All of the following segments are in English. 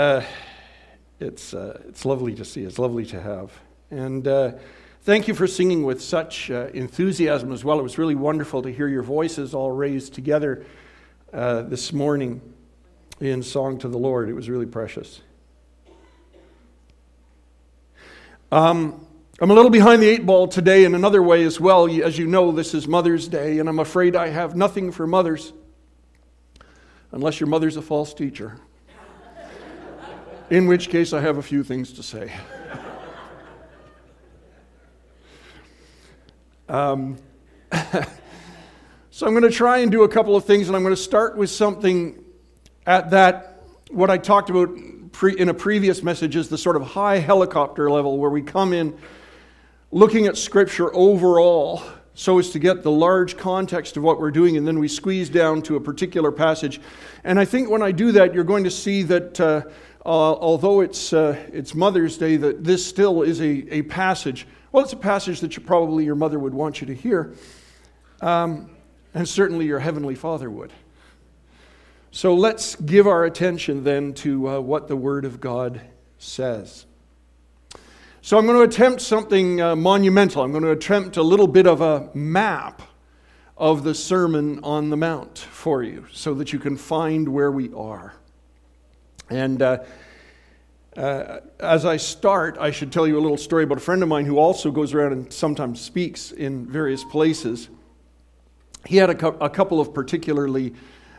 It's lovely to see. It's lovely to have. And thank you for singing with such enthusiasm as well. It was really wonderful to hear your voices all raised together this morning in song to the Lord. It was really precious. I'm a little behind the eight ball today in another way as well. As you know, this is Mother's Day, and I'm afraid I have nothing for mothers, unless your mother's a false teacher. In which case, I have a few things to say. So I'm going to try and do a couple of things, and I'm going to start with something what I talked about in a previous message is the sort of high helicopter level where we come in looking at Scripture overall so as to get the large context of what we're doing, and then we squeeze down to a particular passage. And I think when I do that, you're going to see that although it's Mother's Day, that this still is a passage. Well, it's a passage that probably your mother would want you to hear, and certainly your Heavenly Father would. So let's give our attention then to what the Word of God says. So I'm going to attempt something monumental. I'm going to attempt a little bit of a map of the Sermon on the Mount for you so that you can find where we are. And as I start, I should tell you a little story about a friend of mine who also goes around and sometimes speaks in various places. He had a couple of particularly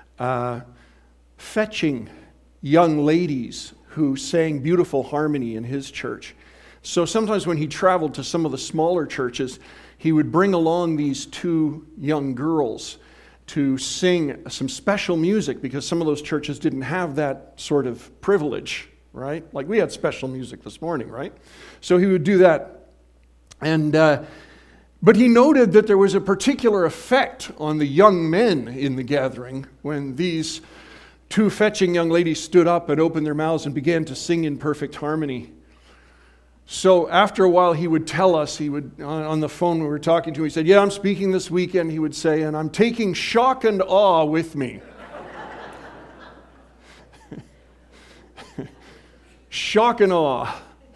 fetching young ladies who sang beautiful harmony in his church. So sometimes when he traveled to some of the smaller churches, he would bring along these two young girls to sing some special music because some of those churches didn't have that sort of privilege, right? Like we had special music this morning, right? So he would do that. But he noted that there was a particular effect on the young men in the gathering when these two fetching young ladies stood up and opened their mouths and began to sing in perfect harmony. So after a while, he would tell us, on the phone when we were talking to him, he said, I'm speaking this weekend, he would say, and I'm taking shock and awe with me. Shock and awe.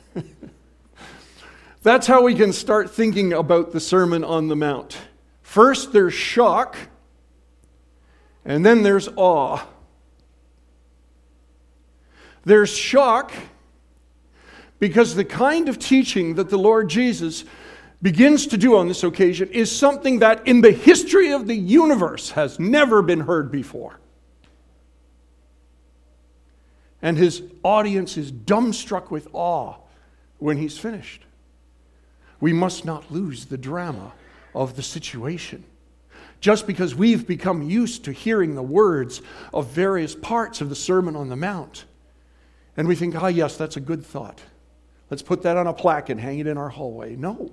That's how we can start thinking about the Sermon on the Mount. First, there's shock, and then there's awe. There's shock because the kind of teaching that the Lord Jesus begins to do on this occasion is something that in the history of the universe has never been heard before. And his audience is dumbstruck with awe when he's finished. We must not lose the drama of the situation. Just because we've become used to hearing the words of various parts of the Sermon on the Mount, and we think, yes, that's a good thought. Let's put that on a plaque and hang it in our hallway. No.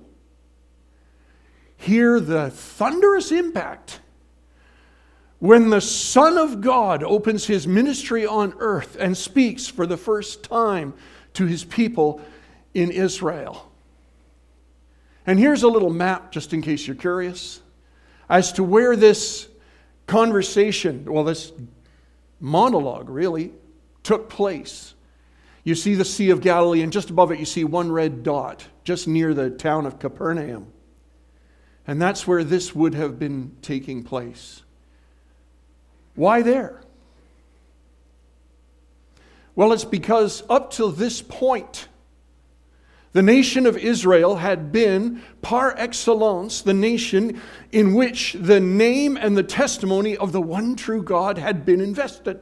Hear the thunderous impact when the Son of God opens his ministry on earth and speaks for the first time to his people in Israel. And here's a little map, just in case you're curious, as to where this conversation, this monologue really, took place. You see the Sea of Galilee, and just above it you see one red dot, just near the town of Capernaum. And that's where this would have been taking place. Why there? Well, it's because up till this point, the nation of Israel had been, par excellence, the nation in which the name and the testimony of the one true God had been invested.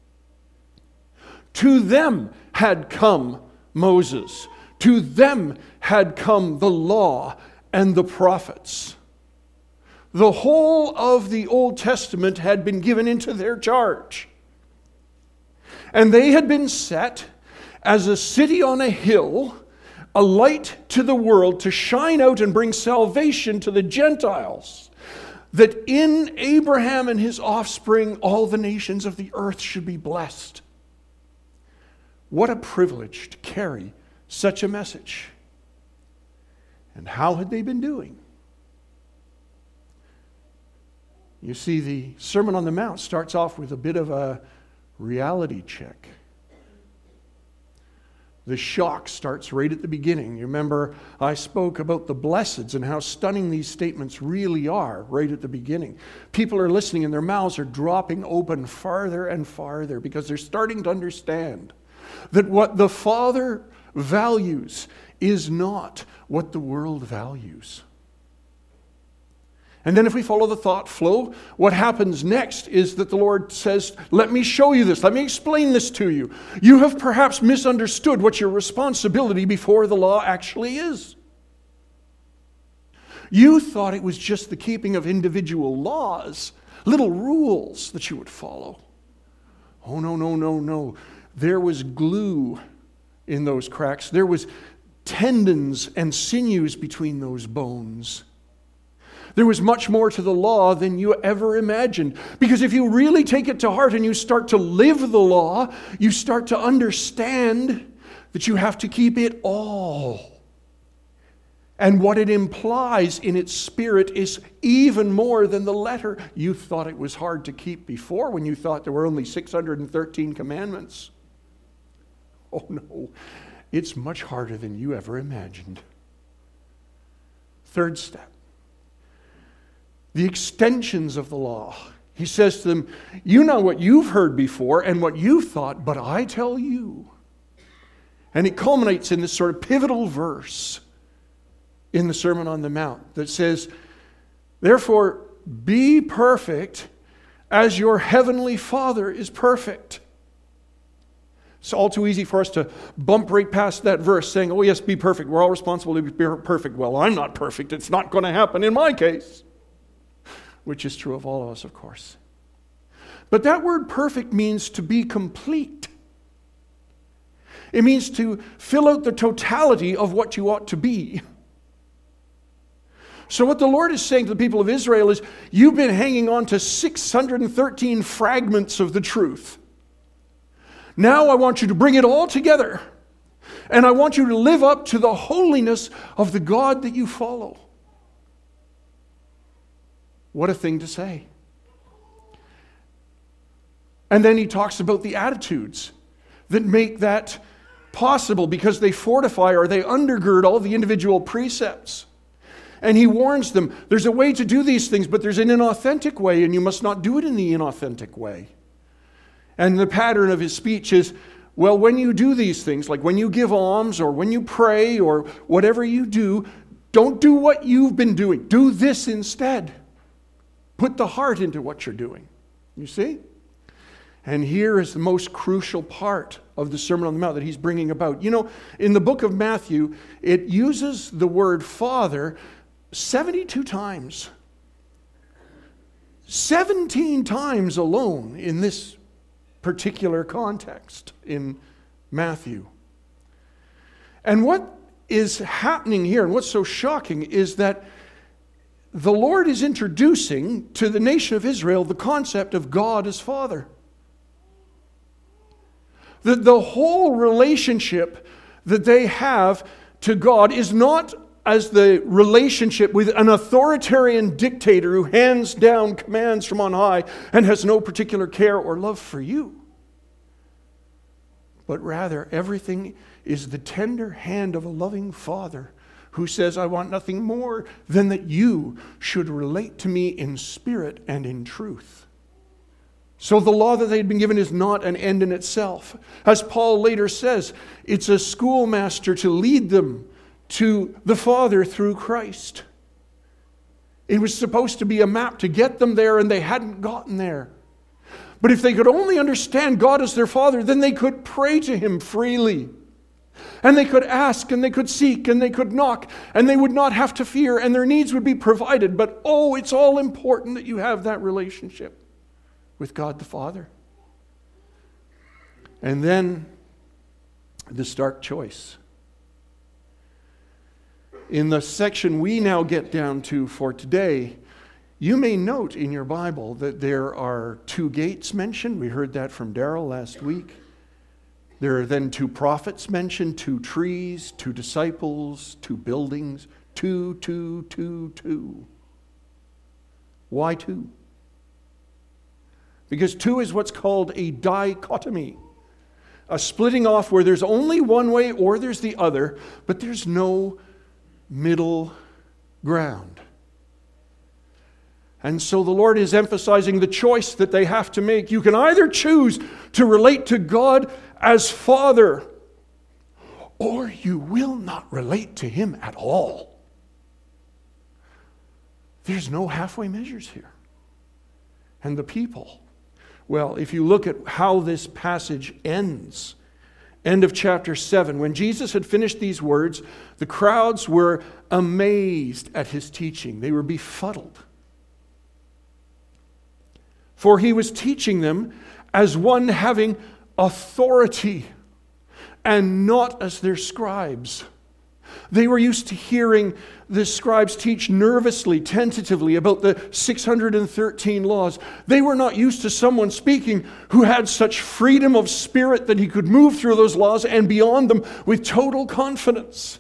To them had come Moses. To them had come the law and the prophets. The whole of the Old Testament had been given into their charge. And they had been set as a city on a hill, a light to the world to shine out and bring salvation to the Gentiles, that in Abraham and his offspring all the nations of the earth should be blessed. What a privilege to carry such a message. And how had they been doing? You see, the Sermon on the Mount starts off with a bit of a reality check. The shock starts right at the beginning. You remember I spoke about the blesseds and how stunning these statements really are right at the beginning. People are listening and their mouths are dropping open farther and farther because they're starting to understand that what the Father values is not what the world values. And then if we follow the thought flow, what happens next is that the Lord says, let me show you this. Let me explain this to you. You have perhaps misunderstood what your responsibility before the law actually is. You thought it was just the keeping of individual laws, little rules that you would follow. Oh, no. There was glue in those cracks. There was tendons and sinews between those bones. There was much more to the law than you ever imagined. Because if you really take it to heart and you start to live the law, you start to understand that you have to keep it all. And what it implies in its spirit is even more than the letter. You thought it was hard to keep before when you thought there were only 613 commandments. Oh no, it's much harder than you ever imagined. Third step. The extensions of the law. He says to them, you know what you've heard before and what you thought, but I tell you. And it culminates in this sort of pivotal verse in the Sermon on the Mount that says, therefore, be perfect as your heavenly Father is perfect. It's all too easy for us to bump right past that verse saying, oh yes, be perfect. We're all responsible to be perfect. Well, I'm not perfect. It's not going to happen in my case. Which is true of all of us, of course. But that word perfect means to be complete. It means to fill out the totality of what you ought to be. So what the Lord is saying to the people of Israel is, you've been hanging on to 613 fragments of the truth. Now I want you to bring it all together. And I want you to live up to the holiness of the God that you follow. What a thing to say. And then he talks about the attitudes that make that possible because they fortify or they undergird all the individual precepts. And he warns them, there's a way to do these things, but there's an inauthentic way, and you must not do it in the inauthentic way. And the pattern of his speech is, well, when you do these things, like when you give alms or when you pray or whatever you do, don't do what you've been doing. Do this instead. Put the heart into what you're doing. You see? And here is the most crucial part of the Sermon on the Mount that he's bringing about. You know, in the book of Matthew, it uses the word Father 72 times. 17 times alone in this particular context in Matthew. And what is happening here, and what's so shocking, is that the Lord is introducing to the nation of Israel the concept of God as Father. The whole relationship that they have to God is not as the relationship with an authoritarian dictator who hands down commands from on high and has no particular care or love for you. But rather, everything is the tender hand of a loving Father who says, I want nothing more than that you should relate to me in spirit and in truth. So the law that they had been given is not an end in itself. As Paul later says, it's a schoolmaster to lead them to the Father through Christ. It was supposed to be a map to get them there, and they hadn't gotten there. But if they could only understand God as their Father, then they could pray to Him freely. And they could ask, and they could seek, and they could knock, and they would not have to fear, and their needs would be provided. But oh, it's all important that you have that relationship with God the Father. And then the stark choice. In the section we now get down to for today, you may note in your Bible that there are 2 gates mentioned. We heard that from Darrell last week. There are then 2 prophets mentioned, 2 trees, 2 disciples, 2 buildings, 2. Why 2? Because 2 is what's called a dichotomy. a splitting off where there's only one way or there's the other, but there's no middle ground. And so the Lord is emphasizing the choice that they have to make. You can either choose to relate to God as Father, or you will not relate to Him at all. There's no halfway measures here. And the people, well, if you look at how this passage ends, end of chapter 7, when Jesus had finished these words, the crowds were amazed at His teaching. They were befuddled. For He was teaching them as one having authority and not as their scribes. They were used to hearing the scribes teach nervously, tentatively about the 613 laws. They were not used to someone speaking who had such freedom of spirit that he could move through those laws and beyond them with total confidence.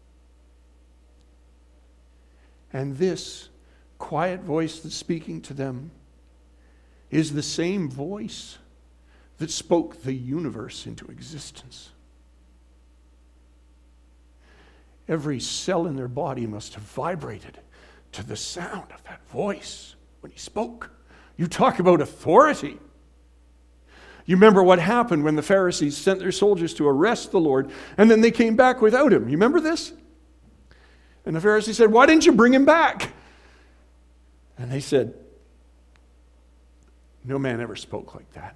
And this quiet voice that's speaking to them is the same voice that spoke the universe into existence. Every cell in their body must have vibrated to the sound of that voice when He spoke. You talk about authority. You remember what happened when the Pharisees sent their soldiers to arrest the Lord, and then they came back without Him. You remember this? And the Pharisees said, "Why didn't you bring Him back?" And they said, "No man ever spoke like that."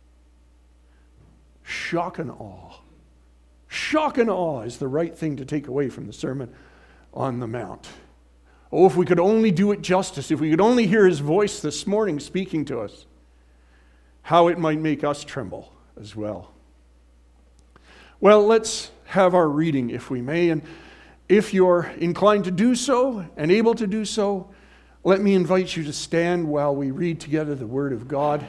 Shock and awe. Shock and awe is the right thing to take away from the Sermon on the Mount. Oh, if we could only do it justice, if we could only hear His voice this morning speaking to us, how it might make us tremble as well. Well, let's have our reading, if we may, and if you're inclined to do so and able to do so, let me invite you to stand while we read together the Word of God.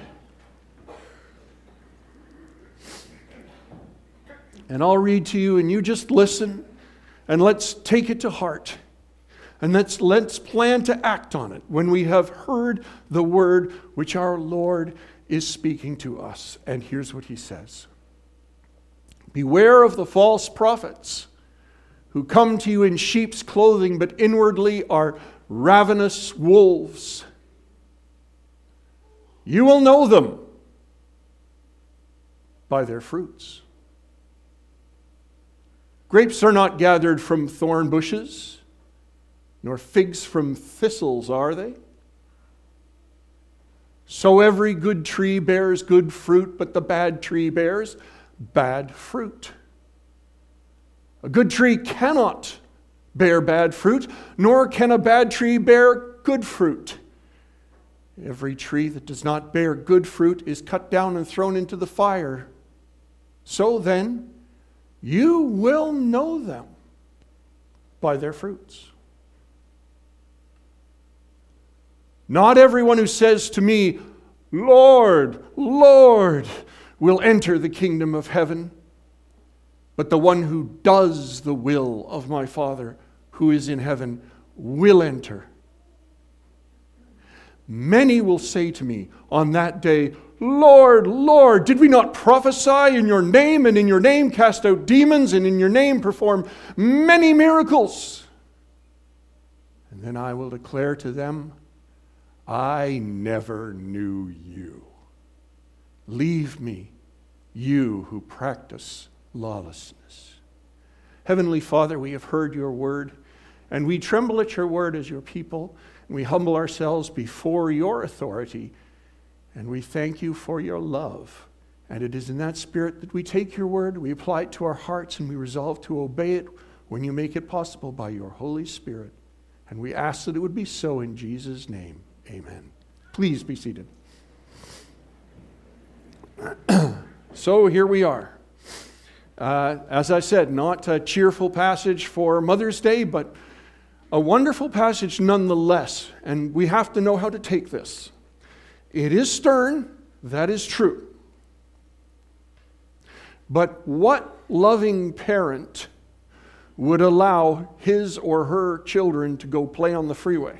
And I'll read to you, and you just listen, and let's take it to heart. And let's plan to act on it when we have heard the word which our Lord is speaking to us. And here's what He says. "Beware of the false prophets who come to you in sheep's clothing, but inwardly are ravenous wolves. You will know them by their fruits. Grapes are not gathered from thorn bushes, nor figs from thistles, are they? So every good tree bears good fruit, but the bad tree bears bad fruit. A good tree cannot bear bad fruit, nor can a bad tree bear good fruit. Every tree that does not bear good fruit is cut down and thrown into the fire. So then, you will know them by their fruits. Not everyone who says to me, 'Lord, Lord,' will enter the kingdom of heaven, but the one who does the will of my Father who is in heaven will enter. Many will say to me on that day, 'Lord, Lord, did we not prophesy in your name, and in your name cast out demons, and in your name perform many miracles?' And then I will declare to them, 'I never knew you. Leave me, you who practice lawlessness.'" Heavenly Father, we have heard your word, and we tremble at your word as your people, and we humble ourselves before your authority, and we thank you for your love. And it is in that spirit that we take your word, we apply it to our hearts, and we resolve to obey it when you make it possible by your Holy Spirit. And we ask that it would be so in Jesus' name. Amen. Please be seated. So here we are. As I said, not a cheerful passage for Mother's Day, but a wonderful passage nonetheless. And we have to know how to take this. It is stern, that is true. But what loving parent would allow his or her children to go play on the freeway?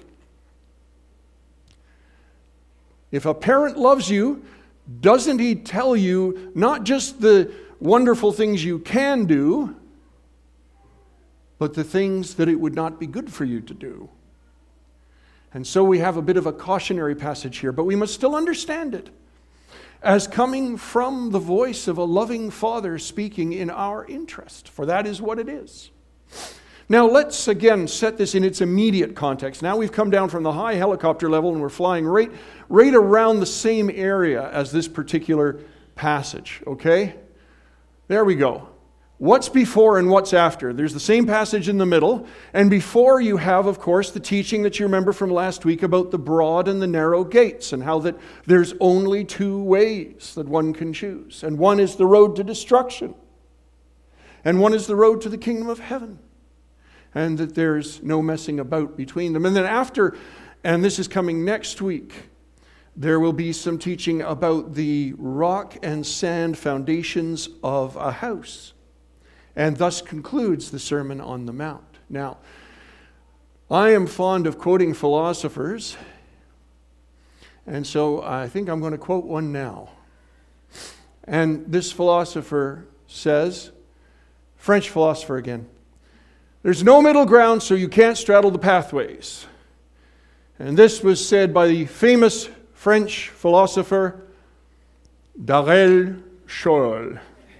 If a parent loves you, doesn't he tell you not just the wonderful things you can do, but the things that it would not be good for you to do. And so we have a bit of a cautionary passage here, but we must still understand it as coming from the voice of a loving Father speaking in our interest, for that is what it is. Now let's again set this in its immediate context. Now we've come down from the high helicopter level and we're flying right around the same area as this particular passage, okay? There we go. What's before and what's after? There's the same passage in the middle, and before you have, of course, the teaching that you remember from last week about the broad and the narrow gates, and how that there's only two ways that one can choose. And one is the road to destruction, and one is the road to the kingdom of heaven, and that there's no messing about between them. And then after, and this is coming next week, there will be some teaching about the rock and sand foundations of a house. And thus concludes the Sermon on the Mount. Now, I am fond of quoting philosophers, and so I think I'm going to quote one now. And this philosopher says, French philosopher again, there's no middle ground, so you can't straddle the pathways. And this was said by the famous French philosopher Darrell Scholl.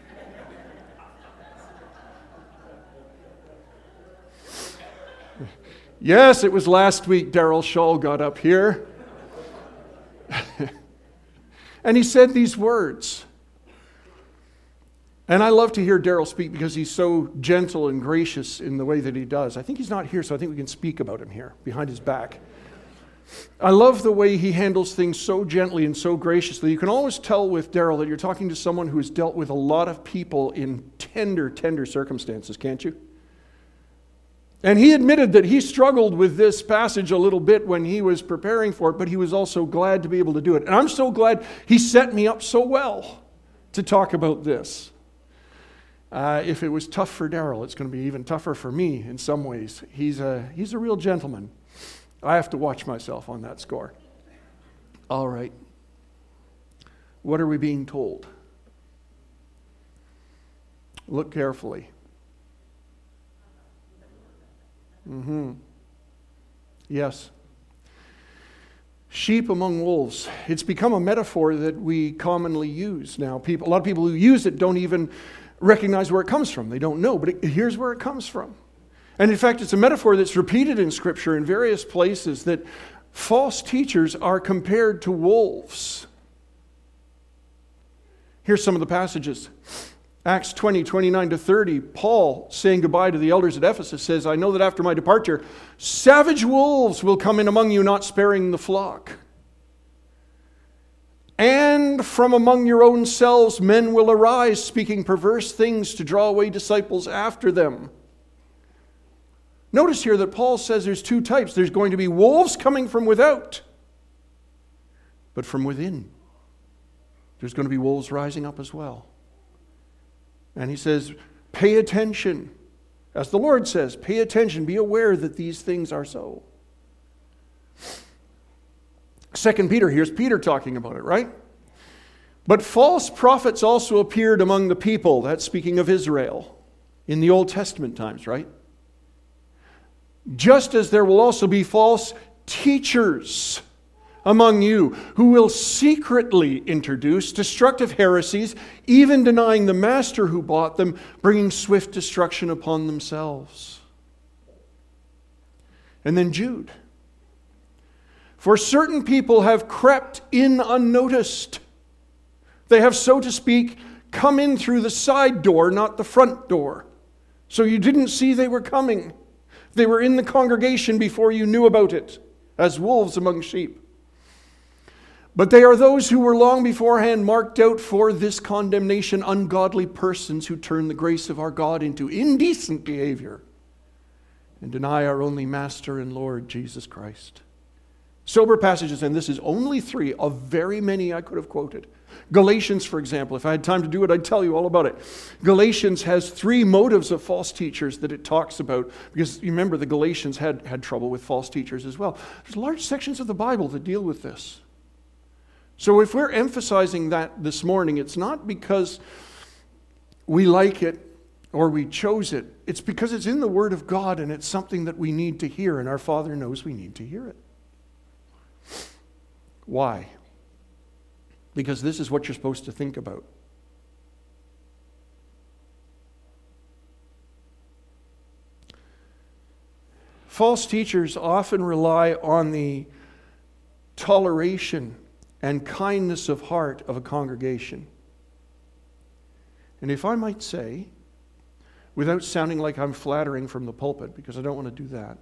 Yes, it was last week Darrell Scholl got up here. And he said these words. And I love to hear Darrell speak because he's so gentle and gracious in the way that he does. I think he's not here, so I think we can speak about him here, behind his back. I love the way he handles things so gently and so graciously. You can always tell with Darrell that you're talking to someone who has dealt with a lot of people in tender circumstances, can't you? And he admitted that he struggled with this passage a little bit when he was preparing for it, but he was also glad to be able to do it. And I'm so glad he set me up so well to talk about this. If it was tough for Darrell, it's going to be even tougher for me in some ways. He's a real gentleman. I have to watch myself on that score. All right. What are we being told? Look carefully. Yes. Sheep among wolves. It's become a metaphor that we commonly use now. A lot of people who use it don't even recognize where it comes from. They don't know, but here's where it comes from. And in fact, it's a metaphor that's repeated in Scripture in various places, that false teachers are compared to wolves. Here's some of the passages. Acts 20, 29 to 30, Paul, saying goodbye to the elders at Ephesus, says, I know that after my departure, savage wolves will come in among you, not sparing the flock. And from among your own selves men will arise, speaking perverse things to draw away disciples after them. Notice here that Paul says there's two types. There's going to be wolves coming from without, but from within, there's going to be wolves rising up as well. And he says, pay attention. As the Lord says, pay attention. Be aware that these things are so. 2 Peter, here's Peter talking about it, right? But false prophets also appeared among the people. That's speaking of Israel in the Old Testament times, right? Just as there will also be false teachers among you who will secretly introduce destructive heresies, even denying the master who bought them, bringing swift destruction upon themselves. And then Jude. For certain people have crept in unnoticed. They have, so to speak, come in through the side door, not the front door. So you didn't see they were coming. They were in the congregation before you knew about it, as wolves among sheep. But they are those who were long beforehand marked out for this condemnation, ungodly persons who turn the grace of our God into indecent behavior and deny our only Master and Lord, Jesus Christ. Sober passages, and this is only 3 of very many I could have quoted. Galatians, for example, if I had time to do it, I'd tell you all about it. Galatians has 3 motives of false teachers that it talks about, because you remember the Galatians had trouble with false teachers as well. There's large sections of the Bible that deal with this. So if we're emphasizing that this morning, it's not because we like it or we chose it, it's because it's in the Word of God and it's something that we need to hear, and our Father knows we need to hear it. Why? Because this is what you're supposed to think about. False teachers often rely on the toleration and kindness of heart of a congregation. And if I might say, without sounding like I'm flattering from the pulpit, because I don't want to do that,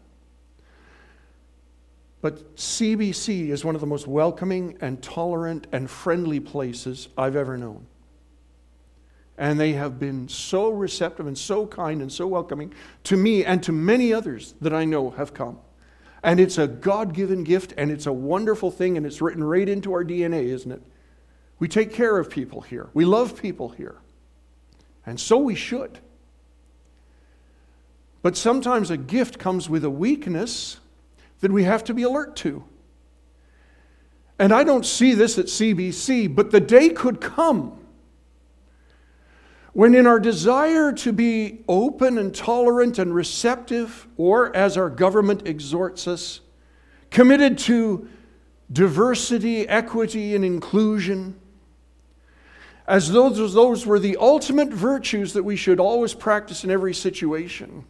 but CBC is one of the most welcoming and tolerant and friendly places I've ever known. And they have been so receptive and so kind and so welcoming to me and to many others that I know have come. And it's a God-given gift, and it's a wonderful thing, and it's written right into our DNA, isn't it? We take care of people here. We love people here. And so we should. But sometimes a gift comes with a weakness that we have to be alert to. And I don't see this at CBC, but the day could come when, in our desire to be open and tolerant and receptive, or as our government exhorts us, committed to diversity, equity, and inclusion, as though those were the ultimate virtues that we should always practice in every situation,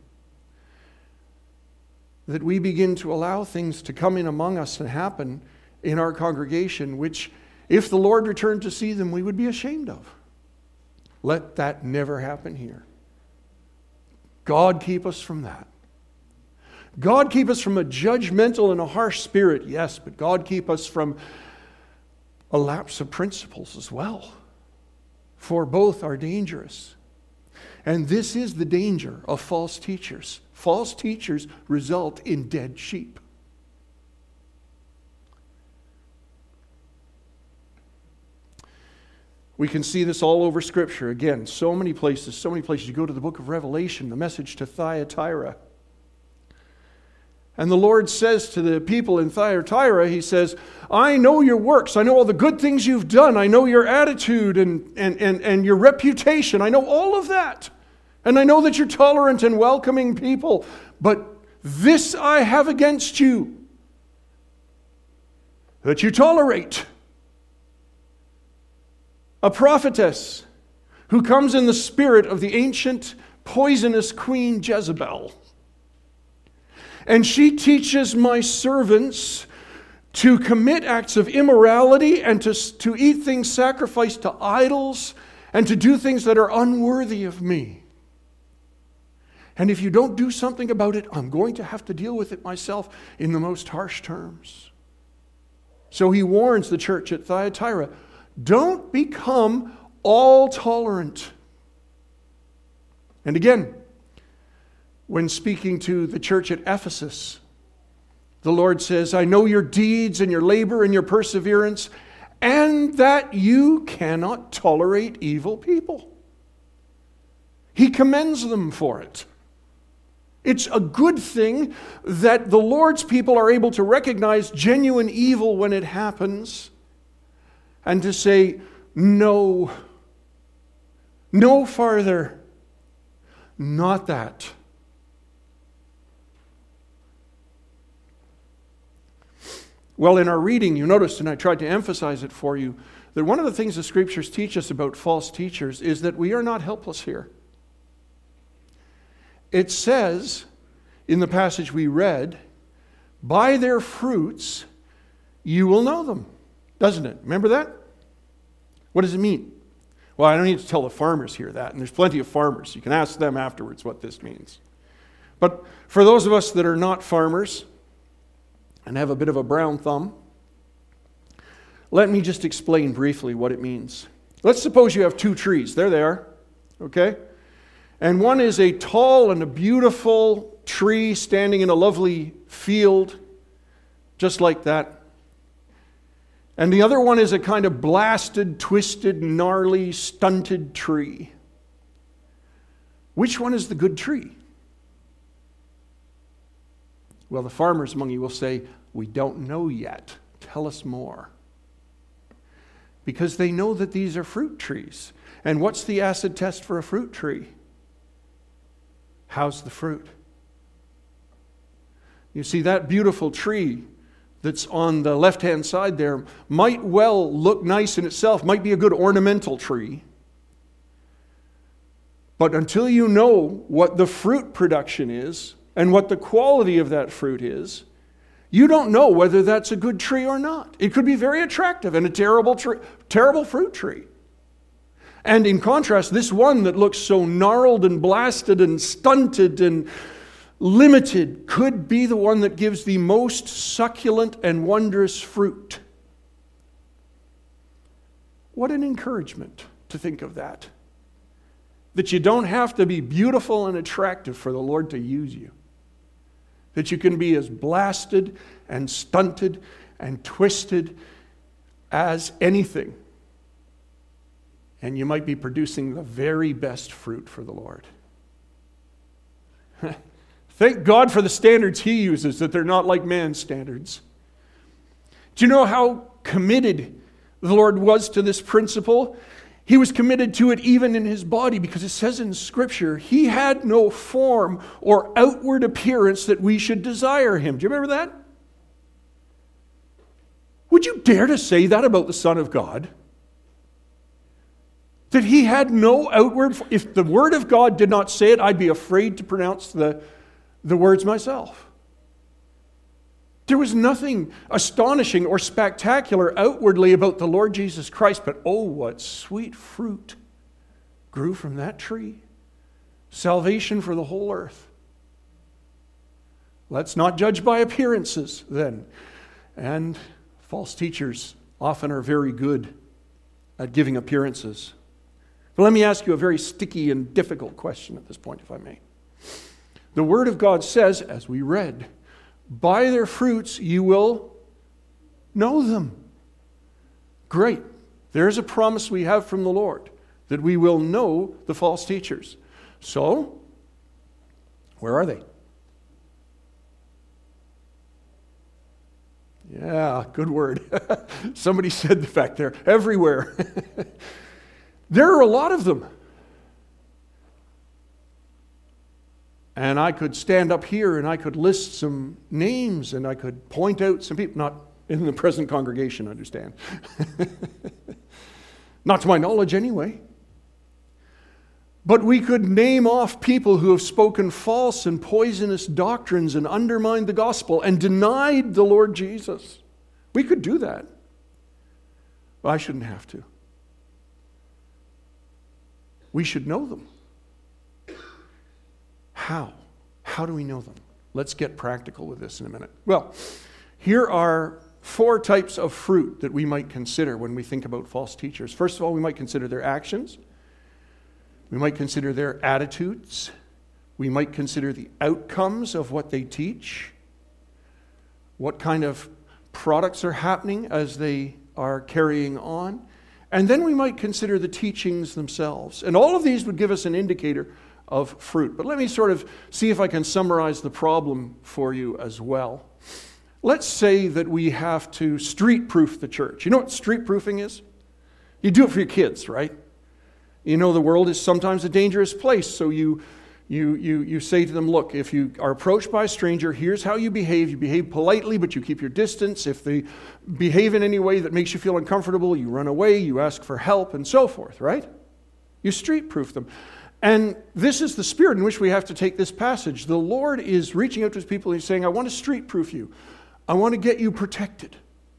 that we begin to allow things to come in among us and happen in our congregation, which, if the Lord returned to see them, we would be ashamed of. Let that never happen here. God keep us from that. God keep us from a judgmental and a harsh spirit, yes, but God keep us from a lapse of principles as well. For both are dangerous. And this is the danger of false teachers. False teachers result in dead sheep. We can see this all over Scripture. Again, so many places. You go to the book of Revelation, the message to Thyatira. And the Lord says to the people in Thyatira, He says, I know your works. I know all the good things you've done. I know your attitude and your reputation. I know all of that. And I know that you're tolerant and welcoming people. But this I have against you, that you tolerate a prophetess who comes in the spirit of the ancient poisonous queen Jezebel. And she teaches my servants to commit acts of immorality and to eat things sacrificed to idols and to do things that are unworthy of me. And if you don't do something about it, I'm going to have to deal with it myself in the most harsh terms. So he warns the church at Thyatira, don't become all tolerant. And again, when speaking to the church at Ephesus, the Lord says, I know your deeds and your labor and your perseverance, and that you cannot tolerate evil people. He commends them for it. It's a good thing that the Lord's people are able to recognize genuine evil when it happens and to say, no, no farther, not that. Well, in our reading, you noticed, and I tried to emphasize it for you, that one of the things the Scriptures teach us about false teachers is that we are not helpless here. It says, in the passage we read, by their fruits you will know them, doesn't it? Remember that? What does it mean? Well, I don't need to tell the farmers here that, and there's plenty of farmers. You can ask them afterwards what this means. But for those of us that are not farmers and have a bit of a brown thumb, let me just explain briefly what it means. Let's suppose you have two trees. There they are, okay? And one is a tall and a beautiful tree standing in a lovely field, just like that. And the other one is a kind of blasted, twisted, gnarly, stunted tree. Which one is the good tree? Well, the farmers among you will say, we don't know yet. Tell us more. because they know that these are fruit trees. And what's the acid test for a fruit tree? How's the fruit? You see, that beautiful tree that's on the left-hand side there might well look nice in itself, might be a good ornamental tree. But until you know what the fruit production is and what the quality of that fruit is, you don't know whether that's a good tree or not. It could be very attractive and a terrible fruit tree. And in contrast, this one that looks so gnarled and blasted and stunted and limited could be the one that gives the most succulent and wondrous fruit. What an encouragement to think of that. That you don't have to be beautiful and attractive for the Lord to use you. That you can be as blasted and stunted and twisted as anything. And you might be producing the very best fruit for the Lord. Thank God for the standards He uses, that they're not like man's standards. Do you know how committed the Lord was to this principle? He was committed to it even in His body, because it says in Scripture, He had no form or outward appearance that we should desire Him. Do you remember that? Would you dare to say that about the Son of God? That He had no outward... If the Word of God did not say it, I'd be afraid to pronounce the words myself. There was nothing astonishing or spectacular outwardly about the Lord Jesus Christ, but oh, what sweet fruit grew from that tree. Salvation for the whole earth. Let's not judge by appearances then. And false teachers often are very good at giving appearances. But let me ask you a very sticky and difficult question at this point, if I may. The Word of God says, as we read, by their fruits you will know them. Great. There's a promise we have from the Lord that we will know the false teachers. So, where are they? Yeah, good word. Somebody said the fact there. Everywhere. There are a lot of them. And I could stand up here and I could list some names and I could point out some people, not in the present congregation, understand. Not to my knowledge anyway. But we could name off people who have spoken false and poisonous doctrines and undermined the gospel and denied the Lord Jesus. We could do that. Well, I shouldn't have to. We should know them. How? How do we know them? Let's get practical with this in a minute. Well, here are 4 types of fruit that we might consider when we think about false teachers. First of all, we might consider their actions. We might consider their attitudes. We might consider the outcomes of what they teach. What kind of products are happening as they are carrying on. And then we might consider the teachings themselves. And all of these would give us an indicator of fruit. But let me sort of see if I can summarize the problem for you as well. Let's say that we have to street-proof the church. You know what street-proofing is? You do it for your kids, right? You know the world is sometimes a dangerous place, so you say to them, look, if you are approached by a stranger, here's how you behave. You behave politely, but you keep your distance. If they behave in any way that makes you feel uncomfortable, you run away, you ask for help, and so forth, right? You street-proof them. And this is the spirit in which we have to take this passage. The Lord is reaching out to His people and He's saying, I want to street-proof you. I want to get you protected.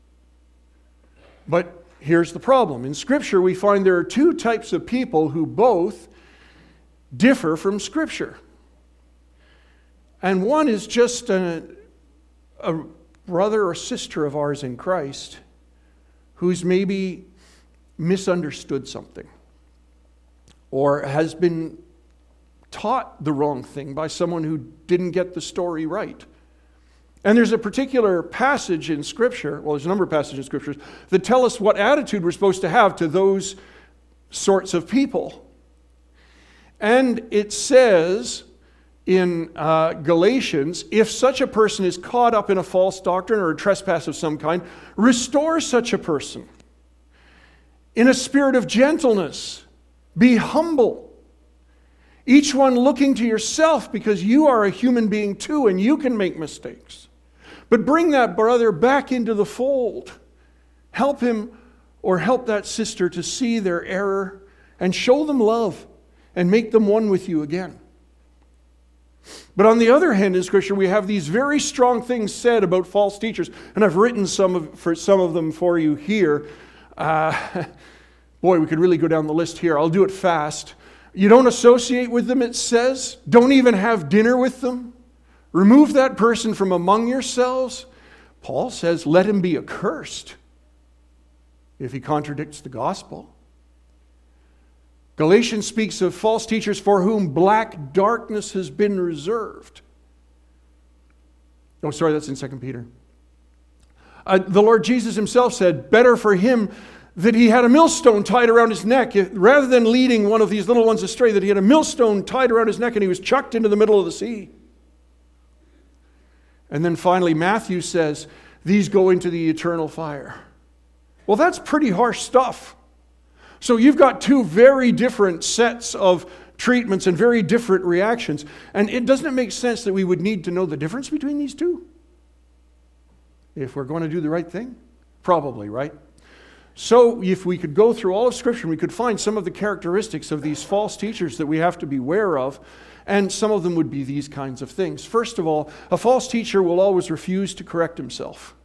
But here's the problem. In Scripture, we find there are 2 types of people who both differ from Scripture. And one is just a brother or sister of ours in Christ who's maybe misunderstood something or has been taught the wrong thing by someone who didn't get the story right. And there's a particular passage in Scripture, well, there's a number of passages in Scripture that tell us what attitude we're supposed to have to those sorts of people. And it says in Galatians, if such a person is caught up in a false doctrine or a trespass of some kind, restore such a person. in a spirit of gentleness. Be humble. Each one looking to yourself, because you are a human being too and you can make mistakes. But bring that brother back into the fold. Help him or help that sister to see their error and show them love and make them one with you again. But on the other hand, in Scripture, we have these very strong things said about false teachers. And I've written some of them for you here. Boy, we could really go down the list here. I'll do it fast. You don't associate with them, it says. Don't even have dinner with them. Remove that person from among yourselves. Paul says, let him be accursed if he contradicts the gospel. Galatians speaks of false teachers for whom black darkness has been reserved. Oh, sorry, that's in 2 Peter. The Lord Jesus himself said, better for him that he had a millstone tied around his neck, rather than leading one of these little ones astray, that he had a millstone tied around his neck and he was chucked into the middle of the sea. And then finally, Matthew says, these go into the eternal fire. Well, that's pretty harsh stuff. So you've got two very different sets of treatments and very different reactions. And doesn't it make sense that we would need to know the difference between these two? If we're going to do the right thing? Probably, right? So if we could go through all of Scripture, we could find some of the characteristics of these false teachers that we have to be aware of. And some of them would be these kinds of things. First of all, a false teacher will always refuse to correct himself.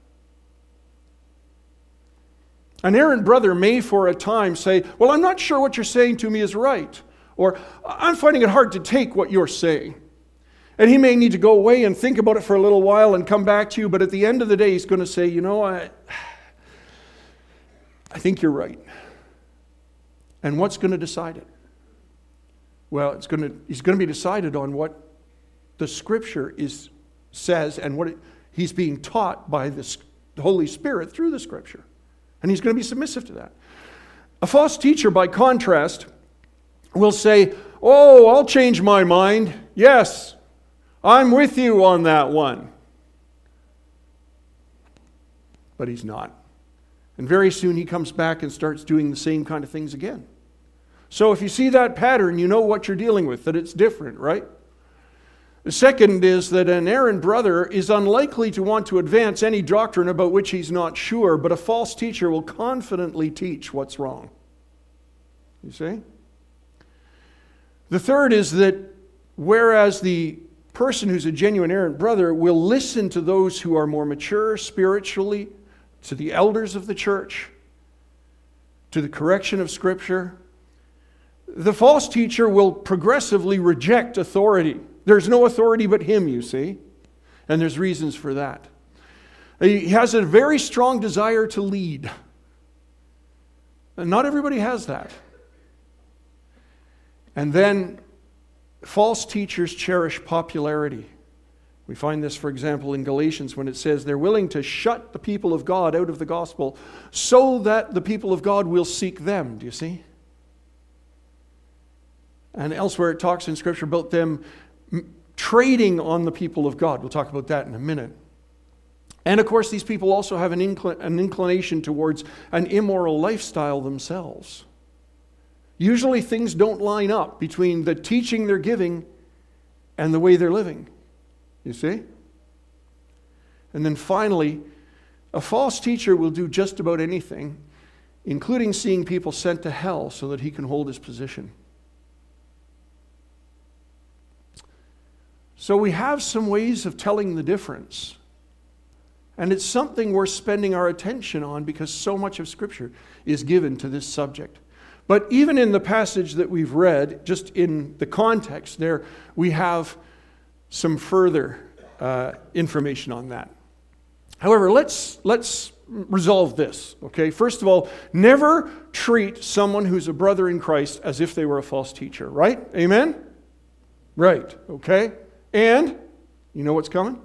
An errant brother may for a time say, well, I'm not sure what you're saying to me is right. Or, I'm finding it hard to take what you're saying. And he may need to go away and think about it for a little while and come back to you. But at the end of the day, he's going to say, I think you're right. And what's going to decide it? Well, he's going to be decided on what the Scripture says and what he's being taught by the Holy Spirit through the Scripture. And he's going to be submissive to that. A false teacher, by contrast, will say, oh, I'll change my mind. Yes, I'm with you on that one. But he's not. And very soon he comes back and starts doing the same kind of things again. So if you see that pattern, you know what you're dealing with, that it's different, right? The second is that an errant brother is unlikely to want to advance any doctrine about which he's not sure, but a false teacher will confidently teach what's wrong. You see? The third is that whereas the person who's a genuine errant brother will listen to those who are more mature spiritually, to the elders of the church, to the correction of Scripture, the false teacher will progressively reject authority. There's no authority but him, you see. And there's reasons for that. He has a very strong desire to lead. And not everybody has that. And then false teachers cherish popularity. We find this, for example, in Galatians when it says they're willing to shut the people of God out of the gospel so that the people of God will seek them. Do you see? And elsewhere it talks in Scripture about them trading on the people of God. We'll talk about that in a minute. And of course, these people also have an inclination towards an immoral lifestyle themselves. Usually things don't line up between the teaching they're giving and the way they're living. You see? And then finally, a false teacher will do just about anything, including seeing people sent to hell so that he can hold his position. So we have some ways of telling the difference. And it's something worth spending our attention on because so much of Scripture is given to this subject. But even in the passage that we've read, just in the context there, we have some further information on that. However, let's resolve this, okay? First of all, never treat someone who's a brother in Christ as if they were a false teacher, right? Amen? Right, okay? And, you know what's coming?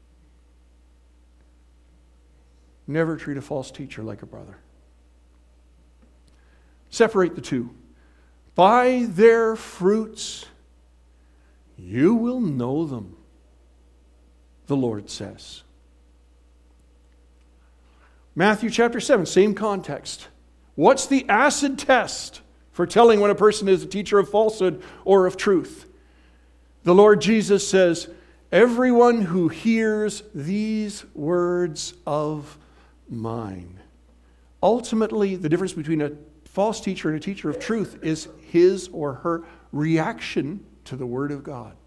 Never treat a false teacher like a brother. Separate the two. By their fruits you will know them, the Lord says. Matthew chapter 7, same context. What's the acid test for telling when a person is a teacher of falsehood or of truth? The Lord Jesus says, everyone who hears these words of mine. Ultimately, the difference between a false teacher and a teacher of truth is his or her reaction to the Word of God.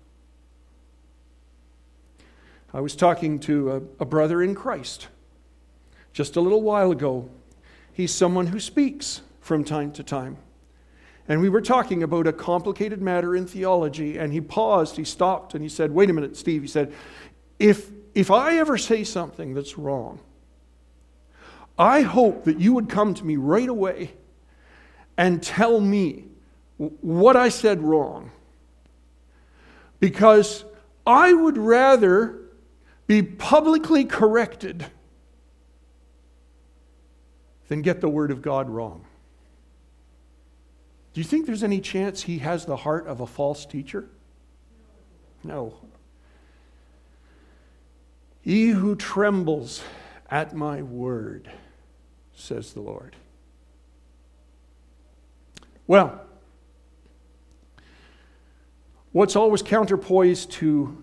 I was talking to a brother in Christ just a little while ago. He's someone who speaks from time to time. And we were talking about a complicated matter in theology, and he paused, he stopped, and he said, wait a minute, Steve, he said, if I ever say something that's wrong, I hope that you would come to me right away and tell me what I said wrong. Because I would rather be publicly corrected than get the Word of God wrong. Do you think there's any chance he has the heart of a false teacher? No. He who trembles at my word, says the Lord. Well, what's always counterpoise to,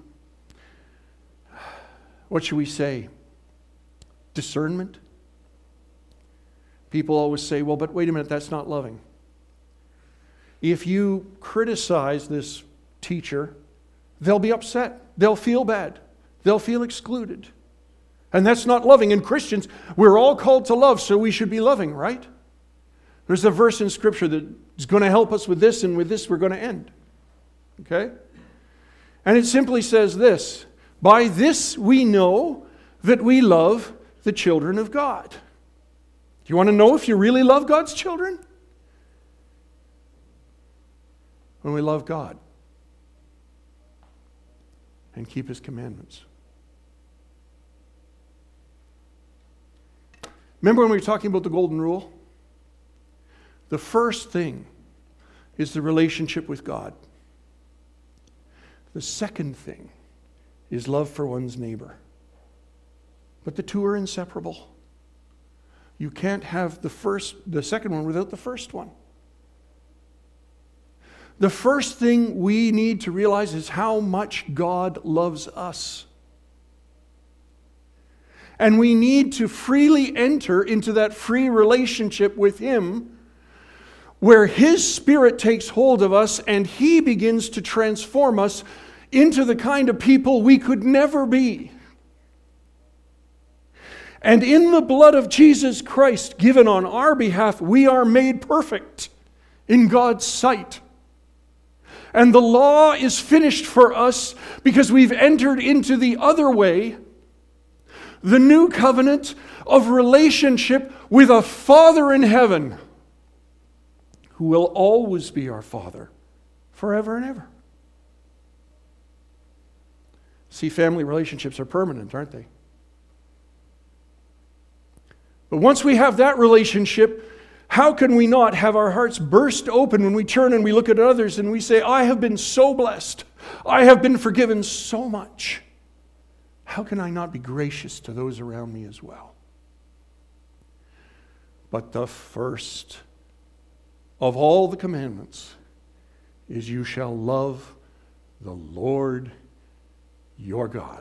what should we say, discernment? People always say, well, but wait a minute, that's not loving. If you criticize this teacher, they'll be upset. They'll feel bad. They'll feel excluded. And that's not loving. And Christians, we're all called to love, so we should be loving, right? There's a verse in Scripture that is going to help us with this, and with this we're going to end. Okay? And it simply says this, by this we know that we love the children of God. Do you want to know if you really love God's children? When we love God and keep His commandments. Remember when we were talking about the golden rule? The first thing is the relationship with God. The second thing is love for one's neighbor. But the two are inseparable. You can't have the second one without the first one. The first thing we need to realize is how much God loves us. And we need to freely enter into that free relationship with Him, where His Spirit takes hold of us and He begins to transform us into the kind of people we could never be. And in the blood of Jesus Christ given on our behalf, we are made perfect in God's sight. And the law is finished for us because we've entered into the other way, the new covenant of relationship with a Father in heaven who will always be our Father forever and ever. See, family relationships are permanent, aren't they? But once we have that relationship, how can we not have our hearts burst open when we turn and we look at others and we say, I have been so blessed. I have been forgiven so much. How can I not be gracious to those around me as well? But the first of all the commandments is you shall love the Lord your God.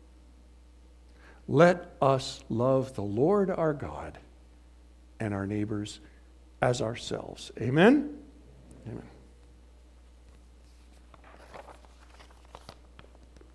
Let us love the Lord our God and our neighbors as ourselves. Amen? Amen.